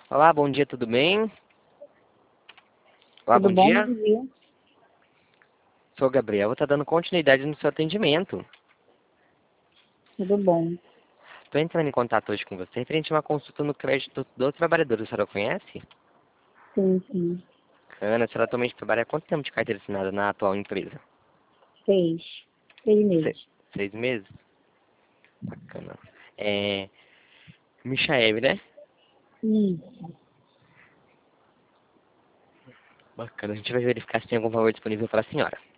Olá, bom dia, tudo bem? Olá, Tudo bom bom, dia. bom dia? Sou o Gabriel, vou estar dando continuidade no seu atendimento. Tudo bom. Estou entrando em contato hoje com você referente a uma consulta no crédito dos trabalhadores. A senhora conhece? Sim, sim. Ana, a senhora atualmente trabalha há quanto tempo de carteira assinada na atual empresa? 6. 6 meses. 6 meses? Bacana. É... Michael, né? Isso. Bacana. A gente vai verificar se tem algum valor disponível para a senhora.